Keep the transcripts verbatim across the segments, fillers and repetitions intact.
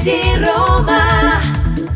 di Roma.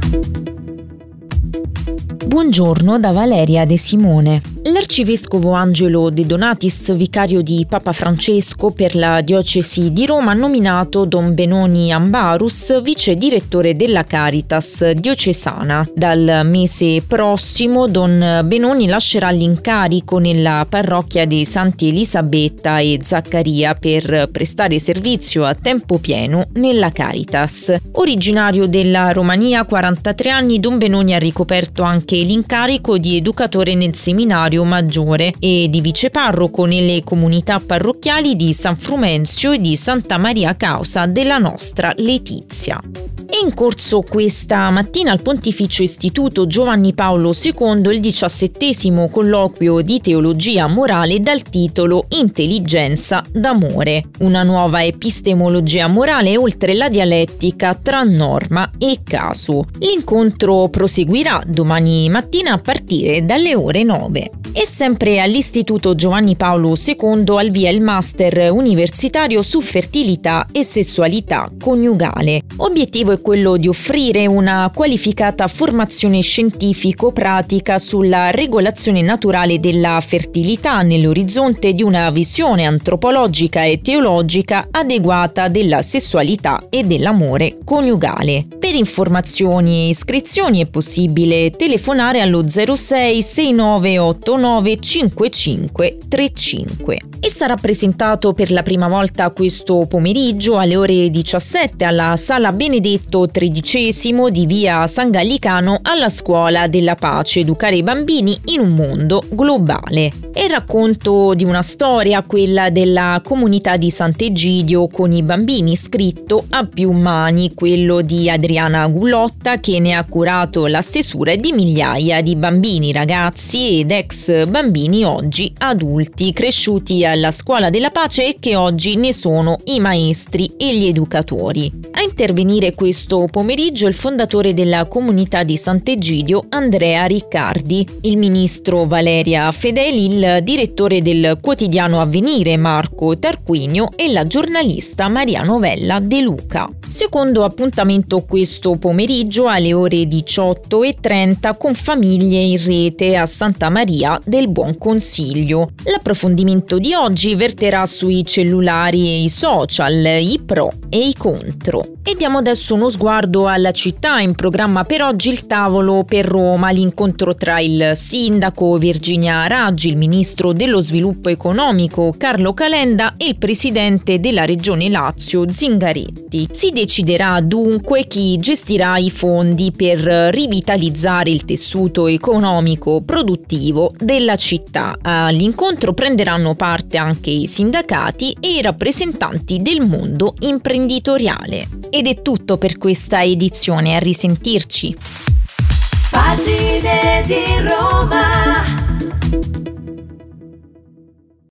Buongiorno da Valeria De Simone. L'arcivescovo Angelo De Donatis, vicario di Papa Francesco per la diocesi di Roma, ha nominato Don Benoni Ambarus vice direttore della Caritas diocesana. Dal mese prossimo Don Benoni lascerà l'incarico nella parrocchia dei Santi Elisabetta e Zaccaria per prestare servizio a tempo pieno nella Caritas. Originario della Romania, quarantatré anni, Don Benoni ha ricoperto anche l'incarico di educatore nel seminario maggiore e di viceparroco nelle comunità parrocchiali di San Frumenzio e di Santa Maria Causa della Nostra Letizia. È in corso questa mattina al Pontificio Istituto Giovanni Paolo secondo il diciassettesimo colloquio di teologia morale dal titolo Intelligenza d'amore, una nuova epistemologia morale oltre la dialettica tra norma e caso. L'incontro proseguirà domani mattina a partire dalle ore nove. E sempre all'Istituto Giovanni Paolo secondo al via il master universitario su fertilità e sessualità coniugale. Obiettivo è quello di offrire una qualificata formazione scientifico-pratica sulla regolazione naturale della fertilità nell'orizzonte di una visione antropologica e teologica adeguata della sessualità e dell'amore coniugale. Per informazioni e iscrizioni è possibile telefonare allo zero sei sei nove otto nove cinque cinque tre cinque. E sarà presentato per la prima volta questo pomeriggio alle ore diciassette alla Sala Benedetto tredicesimo di via San Gallicano alla Scuola della Pace, educare i bambini in un mondo globale. È il racconto di una storia, quella della comunità di Sant'Egidio con i bambini, scritto a più mani, quello di Adriana Gullotta, che ne ha curato la stesura di migliaia di bambini, ragazzi ed ex bambini oggi adulti cresciuti alla Scuola della Pace e che oggi ne sono i maestri e gli educatori. A intervenire questo pomeriggio il fondatore della comunità di Sant'Egidio, Andrea Riccardi, il ministro Valeria Fedeli, il direttore del quotidiano Avvenire Marco Tarquinio e la giornalista Maria Novella De Luca. Secondo appuntamento questo pomeriggio alle ore diciotto e trenta con Famiglie in Rete a Santa Maria del Buon Consiglio. L'approfondimento di oggi verterà sui cellulari e i social, i pro e i contro. E diamo adesso uno sguardo alla città. In programma per oggi il tavolo per Roma, l'incontro tra il sindaco Virginia Raggi, il ministro dello sviluppo economico Carlo Calenda e il presidente della regione Lazio Zingaretti. Si deciderà dunque chi gestirà i fondi per rivitalizzare il tessuto economico produttivo della città. All'incontro prenderanno parte anche i sindacati e i rappresentanti del mondo imprenditoriale. Ed è tutto per questa edizione, a risentirci. Pagine di Roma.